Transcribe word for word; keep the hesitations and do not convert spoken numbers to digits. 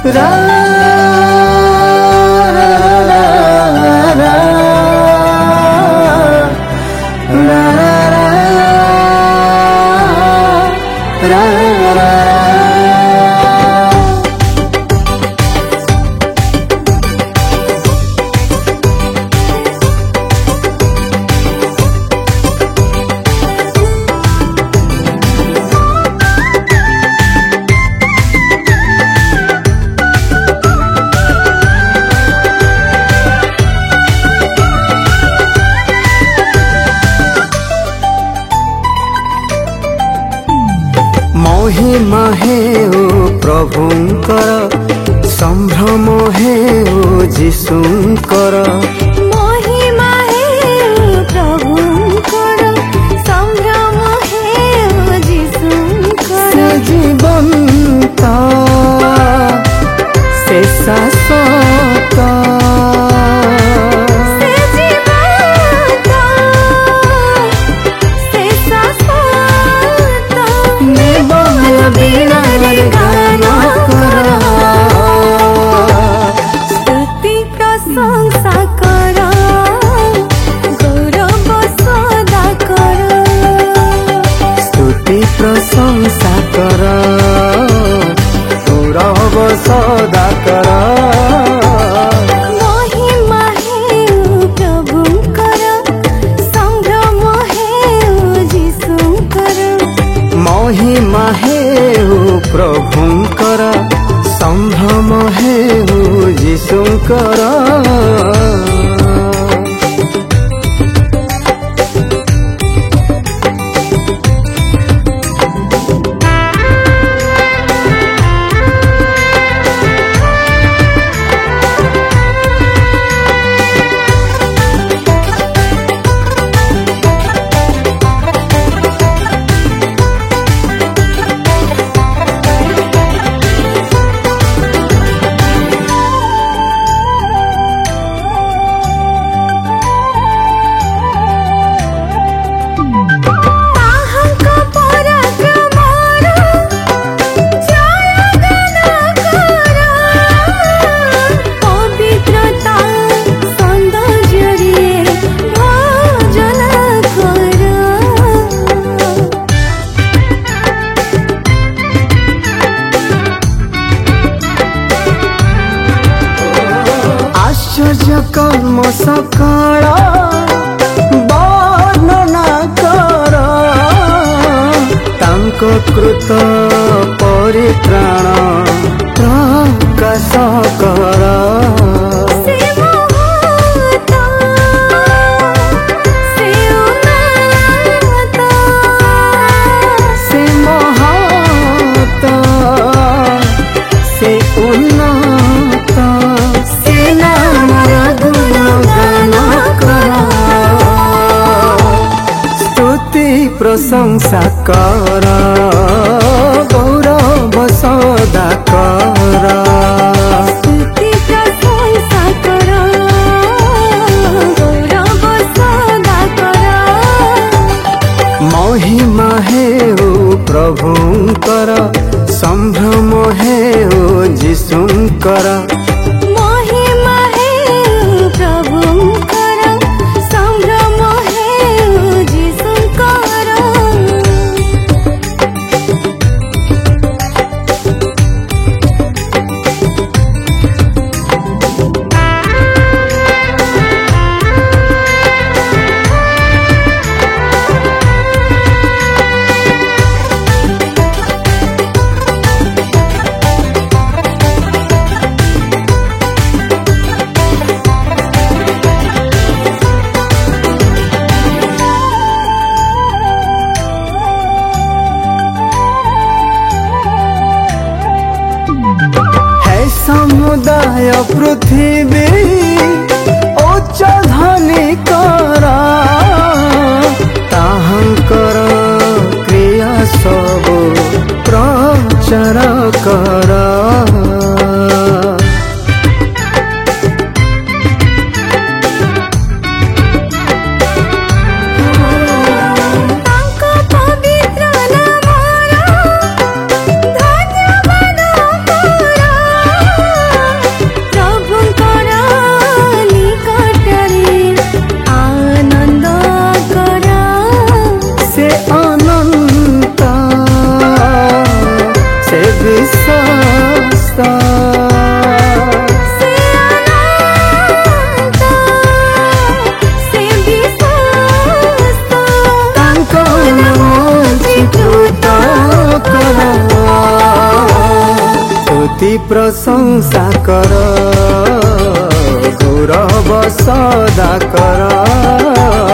रा महिमा हे ओ प्रभुंकर संभ्रम हे ओ जीशुंकर महिमा हे ओ प्रभुंकर संभ्रम हे ओ जीशुंकर से जीवंत से शाश्वत प्रशंसा कर गौरव सदा कर महिमा हे ओ प्रभुंकर संभ्रम हे ओ जीशुंकर महिमा हे ओ प्रभुंकर संभ्रम हे ओ जीशुंकर आश्चर्य कर्म सकल वर्णना कर तांको कृत परित्राण प्रकाश कर से महत से उन्नत से नामर गुणगान कर स्तुति प्रशंसा कर गौरव सदा कर स्तुति प्रशंसा कर गौरव सदा कर महिमा हे ओ प्रभुंकर संभ्रम हे ओ जीशुंकर महिमा हे ओ प्रभुंकर संभ्रम हे ओ जीशुंकर समुदाय पृथ्वी उच्च धनी कर ताहंकर क्रिया सब प्रचार कर प्रशस्त से अनंत से विश्वस्त तांक नाम चित्कृत कर स्तुति प्रशंसा कर गौरव सदा कर